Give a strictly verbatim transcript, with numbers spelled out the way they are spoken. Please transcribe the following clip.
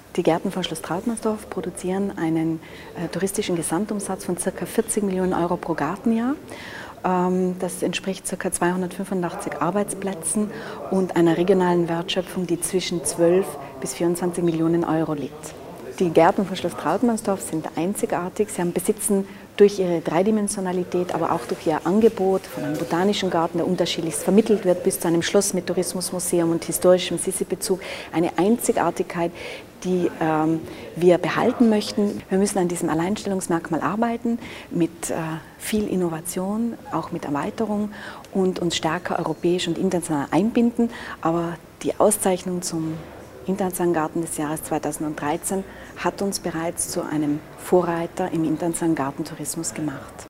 Die Gärten von Schloss Trautmannsdorf produzieren einen äh, touristischen Gesamtumsatz von ca. vierzig Millionen Euro pro Gartenjahr. Ähm, das entspricht ca. zweihundertfünfundachtzig Arbeitsplätzen und einer regionalen Wertschöpfung, die zwischen zwölf bis vierundzwanzig Millionen Euro liegt. Die Gärten von Schloss Trautmannsdorf sind einzigartig. Sie haben, besitzen durch ihre Dreidimensionalität, aber auch durch ihr Angebot von einem botanischen Garten, der unterschiedlichst vermittelt wird, bis zu einem Schloss mit Tourismusmuseum und historischem Sissi-Bezug, eine Einzigartigkeit, die ähm, wir behalten möchten. Wir müssen an diesem Alleinstellungsmerkmal arbeiten, mit äh, viel Innovation, auch mit Erweiterung und uns stärker europäisch und international einbinden. Aber die Auszeichnung zum Internationalen Garten des Jahres zweitausenddreizehn hat uns bereits zu einem Vorreiter im internationalen Gartentourismus gemacht.